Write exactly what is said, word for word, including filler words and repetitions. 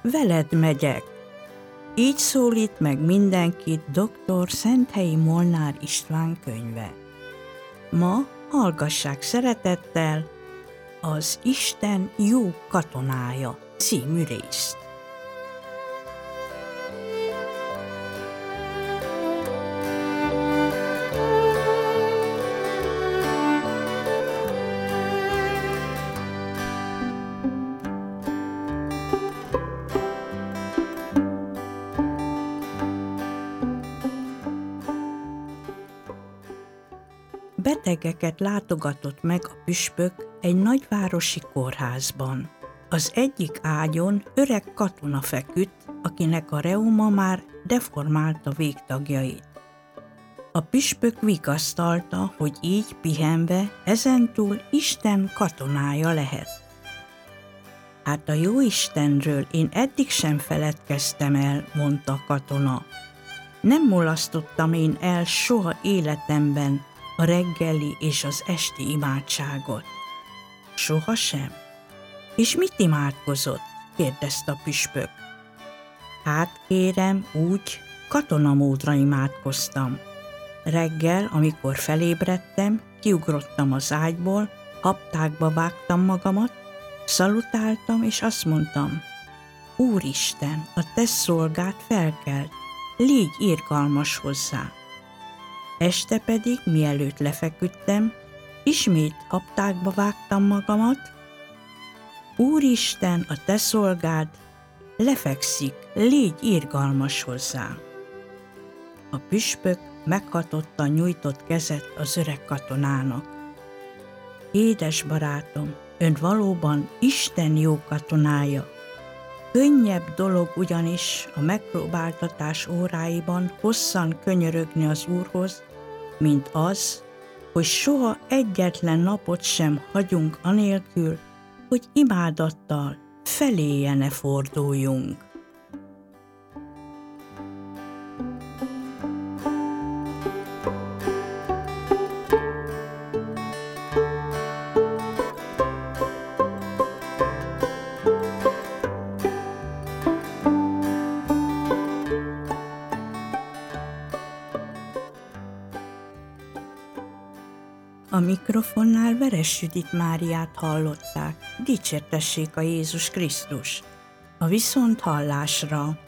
veled megyek. Így szólít meg mindenkit doktor Szenthelyi Molnár István könyve. Ma hallgassák szeretettel az Isten jó katonája című részt. Betegeket látogatott meg a püspök egy nagyvárosi kórházban. Az egyik ágyon öreg katona feküdt, akinek a reuma már deformálta végtagjait. A püspök vigasztalta, hogy így pihenve ezentúl Isten katonája lehet. Hát a Jóistenről én eddig sem feledkeztem el, mondta a katona. Nem mulasztottam én el soha életemben a reggeli és az esti imádságot. Soha sem? És mit imádkozott? kérdezte a püspök. Hát kérem, úgy katonamódra imádkoztam. Reggel, amikor felébredtem, kiugrottam az ágyból, haptákba vágtam magamat, szalutáltam és azt mondtam: Úristen, a te szolgád felkelt, légy irgalmas hozzá. Este pedig, mielőtt lefeküdtem, ismét haptákba vágtam magamat. Úristen, a te szolgád lefekszik, légy irgalmas hozzá. A püspök meghatottan nyújtott kezet az öreg katonának. Édes barátom, ön valóban Isten jó katonája. Könnyebb dolog ugyanis a megpróbáltatás óráiban hosszan könyörögni az Úrhoz, mint az, hogy soha egyetlen napot sem hagyunk anélkül, hogy imádattal feléje ne forduljunk. A mikrofonnál Veres Judit Máriát hallották, dicsértessék a Jézus Krisztus. A viszonthallásra!